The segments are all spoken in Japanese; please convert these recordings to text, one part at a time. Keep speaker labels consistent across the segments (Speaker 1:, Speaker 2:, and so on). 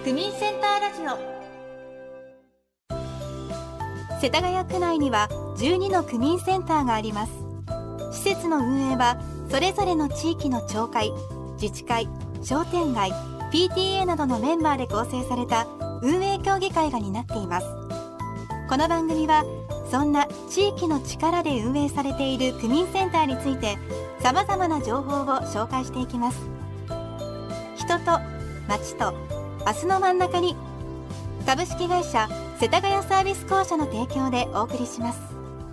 Speaker 1: 区民センターラジオ。世田谷区内には12の区民センターがあります。施設の運営はそれぞれの地域の町会、自治会、商店街、PTA などのメンバーで構成された運営協議会が担っています。この番組はそんな地域の力で運営されている区民センターについてさまざまな情報を紹介していきます。人と町と明日の真ん中に、株式会社世田谷サービス公社の提供でお送りします。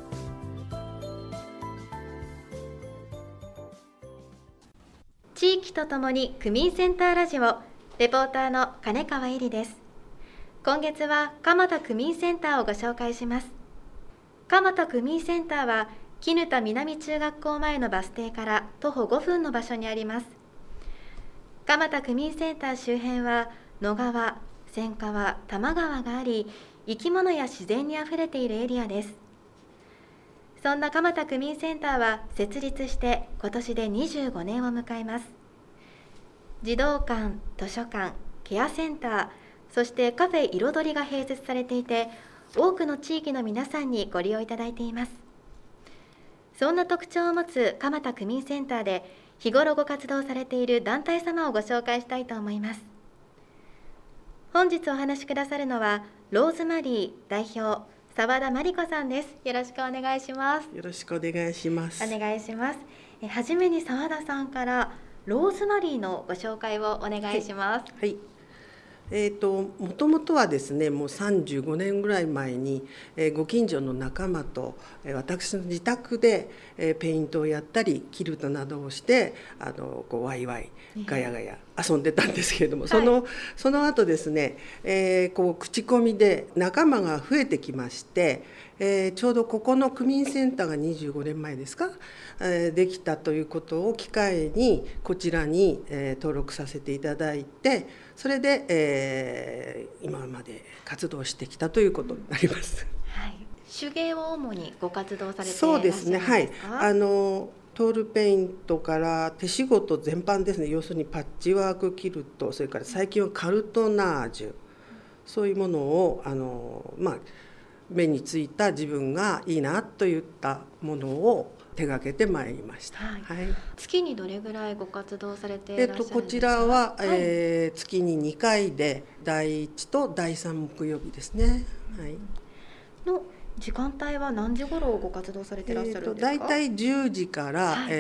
Speaker 1: 地域とともに区民センターラジオ、レポーターの金川恵里です。今月は蒲田区民センターをご紹介します。蒲田区民センターは絹田南中学校前のバス停から徒歩5分の場所にあります。蒲田区民センター周辺は野川、千川、多摩川があり、生き物や自然にあふれているエリアです。そんな蒲田区民センターは設立して今年で25年を迎えます。児童館、図書館、ケアセンター、そしてカフェ彩りが併設されていて、多くの地域の皆さんにご利用いただいています。そんな特徴を持つ蒲田区民センターで日頃ご活動されている団体様をご紹介したいと思います。本日お話しくださるのはローズマリー代表澤田真理子さんです。よろしくお願いします。
Speaker 2: よろしくお願いします。
Speaker 1: お願いします。はじめに澤田さんからローズマリーのご紹介をお願いします。
Speaker 2: はい、もともとはですね、もう35年ぐらい前に、ご近所の仲間と、私の自宅で、ペイントをやったりキルトなどをしてこうワイワイガヤガヤ遊んでたんですけれども、その後ですね、こう口コミで仲間が増えてきまして、ちょうどここの区民センターが25年前ですか、できたということを機会にこちらに、登録させていただいて、それで、今まで活動してきたということになります。
Speaker 1: はい、手芸を主にご活動されていらっしゃるんですか？
Speaker 2: そうですね、はい、トールペイントから手仕事全般ですね、要するにパッチワークキルト、それから最近はカルトナージュ、そういうものを目についた自分がいいなといったものを手がけてまいりました。
Speaker 1: はい
Speaker 2: はい、
Speaker 1: 月にどれぐらいご活動されていらっしゃるんですか？
Speaker 2: こちらは、月に2回で第1と第3木曜日ですね。はい、
Speaker 1: の時間帯は何時頃ご活動されていらっしゃるんですか？
Speaker 2: だいたい10時から、
Speaker 1: はい、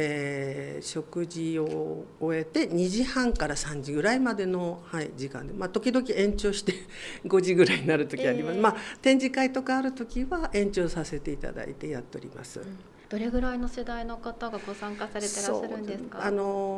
Speaker 2: 食事を終えて2時半から3時ぐらいまでの、時間で、時々延長して5時ぐらいになる時あります。展示会とかある時は延長させていただいてやっております。
Speaker 1: どれぐらいの世代の方がご参加されてらっしゃるんですか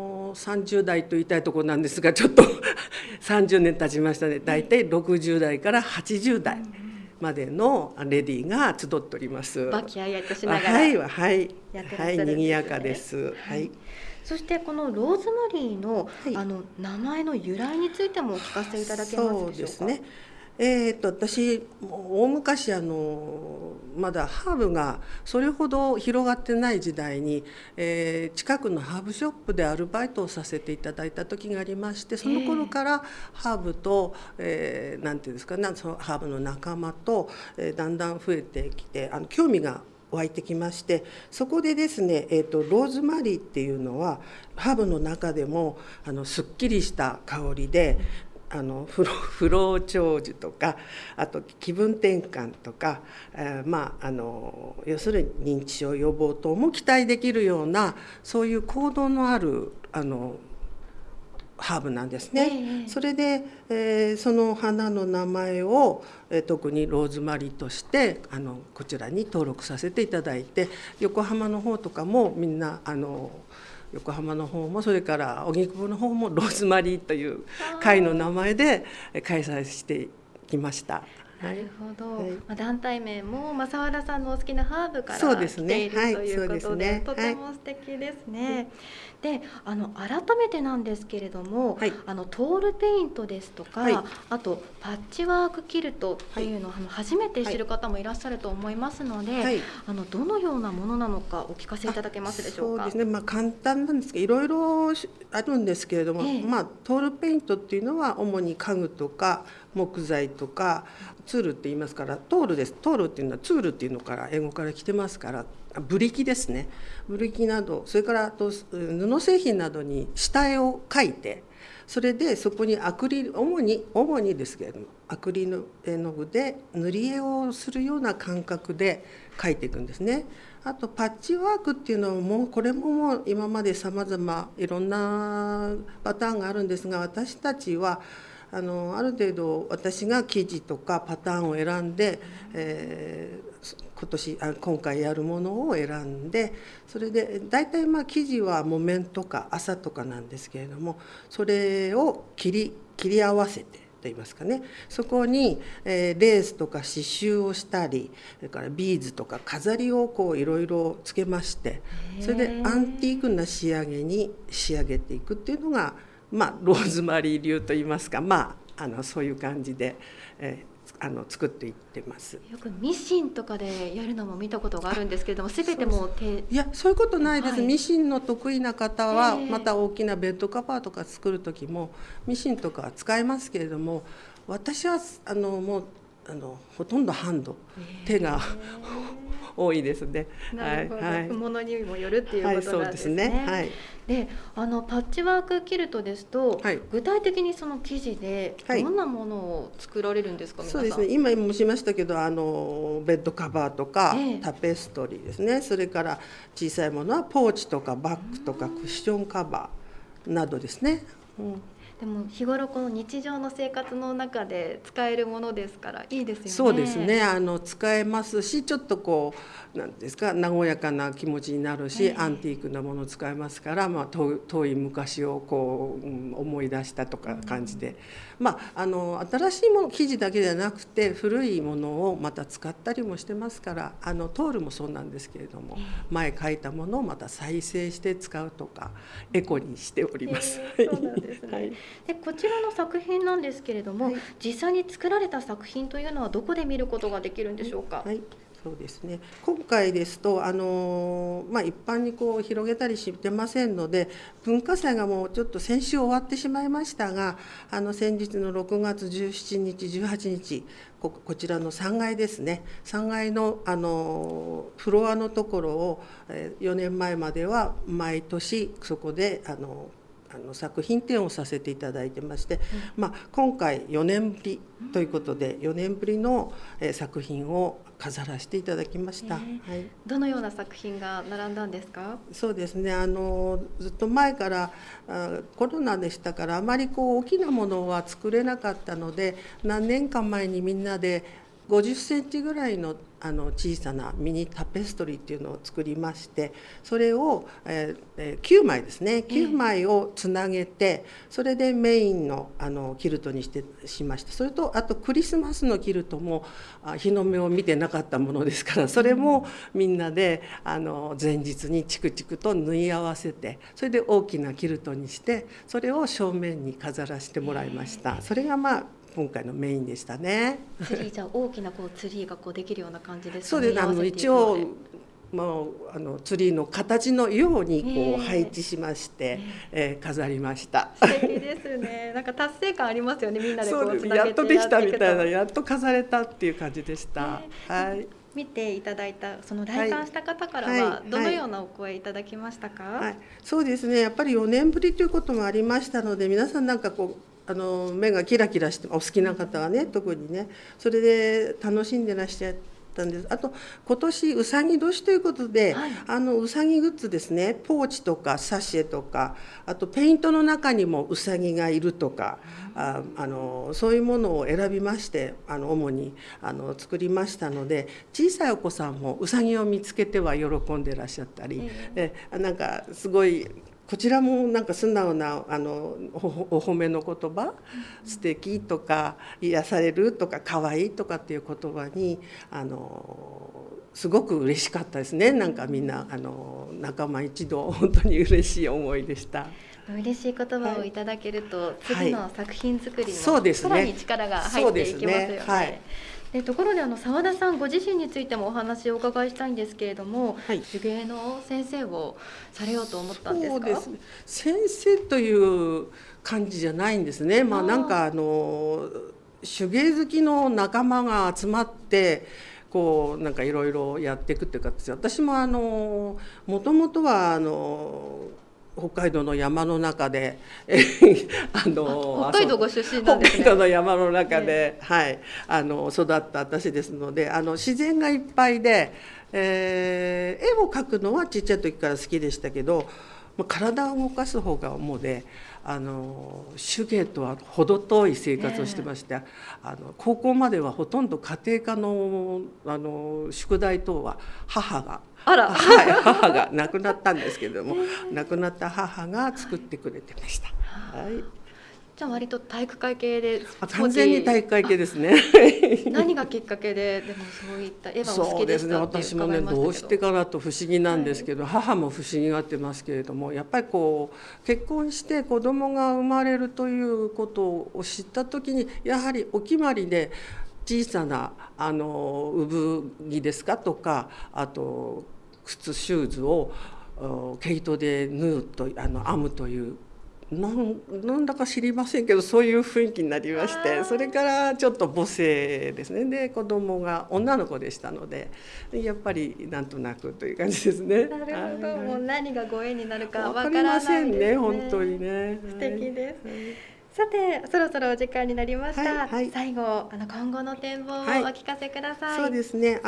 Speaker 2: ？30代と言いたいところなんですが、ちょっと30年経ちましたね。だいたい60代から80代までのレディーが集っております。
Speaker 1: 和気あいあいとしながら
Speaker 2: やって
Speaker 1: らっしゃるんですね。
Speaker 2: 賑やかです。はい。
Speaker 1: そしてこのローズマリーの、名前の由来についてもお聞かせいただけますでしょうか？
Speaker 2: そうですね。私大昔まだハーブがそれほど広がってない時代に、近くのハーブショップでアルバイトをさせていただいた時がありまして、その頃からハーブと、なんていうんですかね、そのハーブの仲間と、だんだん増えてきて興味が湧いてきまして、そこでですね、ローズマリーっていうのはハーブの中でもすっきりした香りで、不老長寿とか、あと気分転換とか、要するに認知症予防等も期待できるような、そういう効能のあるハーブなんですね。それで、その花の名前を、特にローズマリーとしてこちらに登録させていただいて、横浜の方とかもみんな横浜の方も、それから荻窪の方もローズマリーという会の名前で開催してきました。
Speaker 1: なるほど、
Speaker 2: はい、
Speaker 1: 団体名も正原さんのお好きなハーブから来ているということで、とても素敵ですね。で改めてなんですけれども、
Speaker 2: はい、
Speaker 1: トールペイントですとか、
Speaker 2: はい、
Speaker 1: あとパッチワークキルトっていうのを、初めて知る方もいらっしゃると思いますので、はい、どのようなものなのかお聞かせいただけますでしょうか。
Speaker 2: そうですね、簡単なんですけどいろいろあるんですけれども、トールペイントっていうのは主に家具とか木材とかツールって言いますから、トールです。トールっていうのはツールっていうのから英語から来てますから、ブリキですね。ブリキなど、それから布製品などに下絵を描いて、それでそこにアクリル、主にですけれどもアクリル絵の具で塗り絵をするような感覚で描いていくんですね。あとパッチワークっていうのもこれも今までさまざまいろんなパターンがあるんですが、私たちはある程度私が生地とかパターンを選んで、今回やるものを選んで、それで大体生地は木綿とか麻とかなんですけれども、それを切り合わせてと言いますかね、そこにレースとか刺繍をしたり、それからビーズとか飾りをいろいろつけまして、それでアンティークな仕上げに仕上げていくっていうのが、ローズマリー流といいますか、そういう感じで、作っていってます。
Speaker 1: よくミシンとかでやるのも見たことがあるんですけれども、全ても
Speaker 2: いやそういうことないです、ミシンの得意な方はまた大きなベッドカバーとか作る時もミシンとか使いますけれども、私はもうほとんどハンド、手が多いですね。
Speaker 1: なるほど、ものにもよるっていうことなんですね。でパッチワークキルトですと、具体的にその生地でどんなものを作られるんですか、皆さん。
Speaker 2: そうですね、今もしましたけどベッドカバーとか、タペストリーですね、それから小さいものはポーチとかバッグとかクッションカバーなどですね。
Speaker 1: でも日頃この日常の生活の中で使えるものですからいいですよね。
Speaker 2: そうですね、使えますし、ちょっとなんですか、和やかな気持ちになるし、アンティークなものを使えますから、遠い昔を思い出したとか感じで、新しいもの生地だけじゃなくて古いものをまた使ったりもしてますから、トールもそうなんですけれども、前書いたものをまた再生して使うとかエコにしております。
Speaker 1: そうなんですね。でこちらの作品なんですけれども、実際に作られた作品というのはどこで見ることができるんでしょうか。
Speaker 2: そうですね、今回ですと一般に広げたりしてませんので、文化祭がもうちょっと先週終わってしまいましたが、先日の6月17日18日こちらの3階ですね、3階のフロアのところを4年前までは毎年そこで作品展をさせていただいてまして、今回4年ぶりということで4年ぶりの作品を飾らせていただきました。
Speaker 1: どのような作品が並んだんですか。
Speaker 2: そうですね、ずっと前からコロナでしたからあまり大きなものは作れなかったので、何年か前にみんなで50センチぐらいの小さなミニタペストリーっていうのを作りまして、それを9枚ですね、9枚をつなげて、それでメインのキルトにしました。それとあとクリスマスのキルトも日の目を見てなかったものですから、それもみんなで前日にチクチクと縫い合わせて、それで大きなキルトにして、それを正面に飾らせてもらいました。それが今回のメインでしたね。
Speaker 1: ツリー、じゃあ大きなツリーができるような感じですかね。
Speaker 2: そうです。一応ツリーの形のように配置しまして、飾りました。
Speaker 1: 素敵ですね。なんか達成感ありますよね。みんなで
Speaker 2: そうです。やっとできたみたいな、やっと飾れたっていう感じでした。
Speaker 1: 見ていただいたその来館した方からはどのようなお声いただきましたか。
Speaker 2: そうですね。やっぱり4年ぶりということもありましたので、皆さんなんか目がキラキラして、お好きな方はね特にね、それで楽しんでらっしゃったんです。あと今年うさぎ年ということで、うさぎグッズですね、ポーチとかサシェとか、あとペイントの中にもうさぎがいるとか、そういうものを選びまして、主に作りましたので、小さいお子さんもうさぎを見つけては喜んでらっしゃったり、なんかすごいこちらもなんか素直なお褒めの言葉、素敵とか癒されるとか可愛いとかっていう言葉にすごく嬉しかったですね。なんかみんな仲間一同本当に嬉しい思いでした。
Speaker 1: 嬉しい言葉をいただけると、次の作品作りにもさらに力が入っていきますよね。ところで澤田さんご自身についてもお話をお伺いしたいんですけれども、手芸の先生をされようと思ったんですか？そうですね、
Speaker 2: 先生という感じじゃないんですね。なんか手芸好きの仲間が集まってこうなんかいろいろやっていくっていう形で、私ももともとは北海道の山の中で
Speaker 1: 北海道ご出身なんですね。
Speaker 2: 北海道の山の中で、育った私ですので自然がいっぱいで、絵を描くのはちっちゃい時から好きでしたけど、体を動かす方が主で手芸とは程遠い生活をしてまして、高校まではほとんど家庭科の宿題等は母が亡くなったんですけれども、亡くなった母が作ってくれてました。
Speaker 1: じゃあ割と体育会系で
Speaker 2: 完全に体育会系ですね。
Speaker 1: 何がきっかけででもそういった絵はお好きでしたって伺いましたけど。
Speaker 2: 私もねどうしてかなと不思議なんですけど、母も不思議がってますけれども、やっぱりこう結婚して子供が生まれるということを知った時に、やはりお決まりで小さな産着ですかとか、あと靴シューズを毛糸で縫うと編むというなんだか知りませんけど、そういう雰囲気になりまして、それからちょっと母性ですね。で子供が女の子でしたので、やっぱりなんとなくという感じですね。
Speaker 1: なるほど、もう何がご縁になるかわからない
Speaker 2: わかりませんね、本当にね。
Speaker 1: 素敵です。さてそろそろお時間になりました。最後今後の展望をお聞かせください。
Speaker 2: そうですね。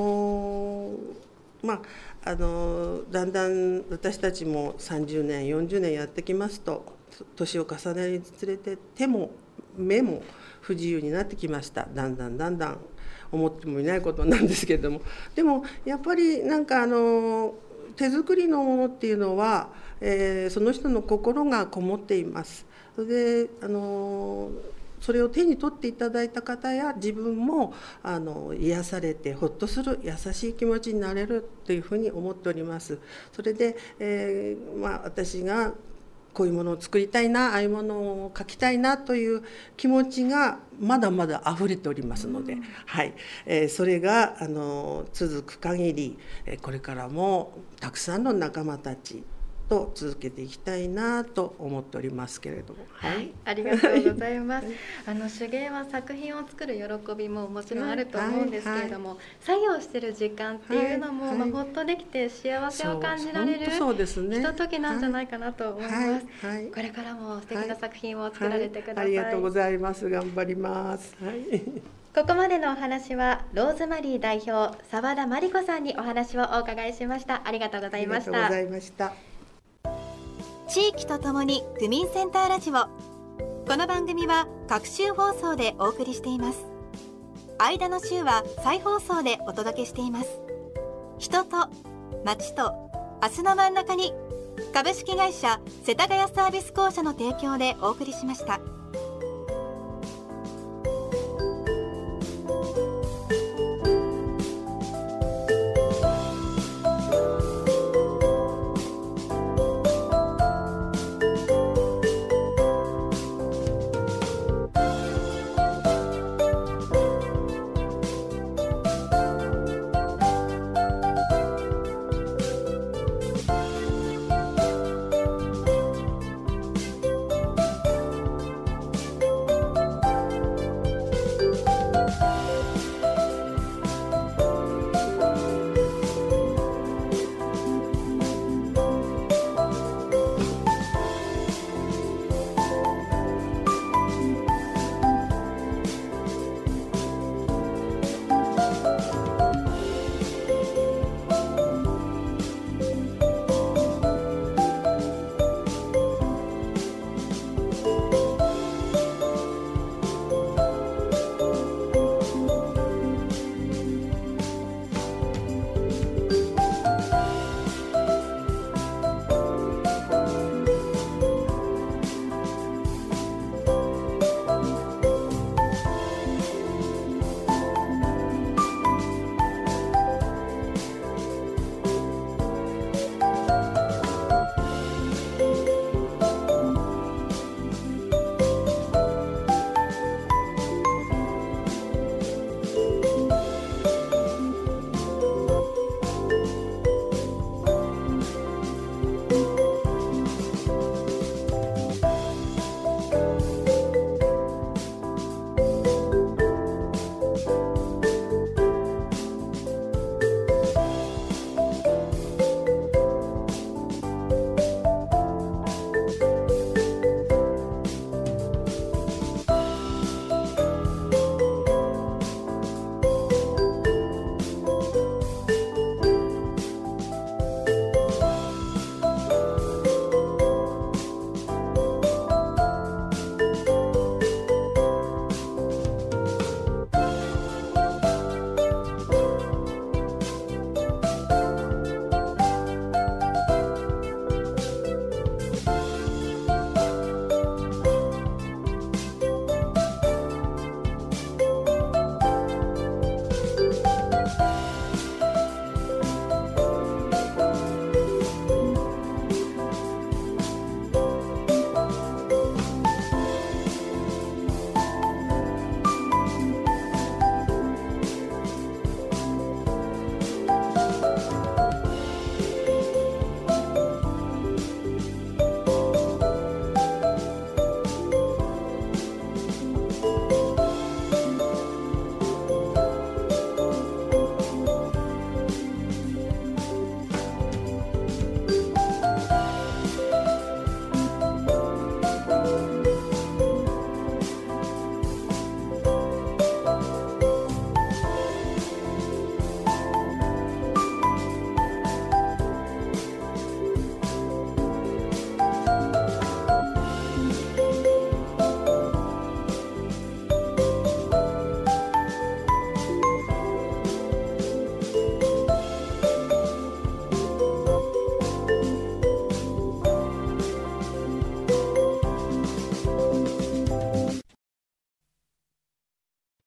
Speaker 2: だんだん私たちも30年40年やってきますと、年を重ねるにつれて手も目も不自由になってきました。だんだん思ってもいないことなんですけれども、でもやっぱりなんか手作りのものっていうのは、その人の心がこもっています。それでそれを手に取っていただいた方や自分も癒されてほっとする優しい気持ちになれるというふうに思っております。それで、私がこういうものを作りたいな、ああいうものを描きたいなという気持ちがまだまだ溢れておりますので、それが続く限りこれからもたくさんの仲間たちと続けていきたいなと思っておりますけれども、
Speaker 1: ありがとうございます。手芸は作品を作る喜びももちろんあると思うんですけれども、作業してる時間っていうのも、ほっとできて幸せを感じられるひとときなんじゃないかなと思います。これからも素敵な作品を作られてください。
Speaker 2: ありがとうございます。頑張ります。
Speaker 1: ここまでのお話はローズマリー代表澤田真理子さんにお話をお伺いしました。ありがとうございました。
Speaker 2: ありがとうございました。
Speaker 1: 地域とともに区民センターラジオ。この番組は各週放送でお送りしています。間の週は再放送でお届けしています。人と町と明日の真ん中に、株式会社世田谷サービス公社の提供でお送りしました。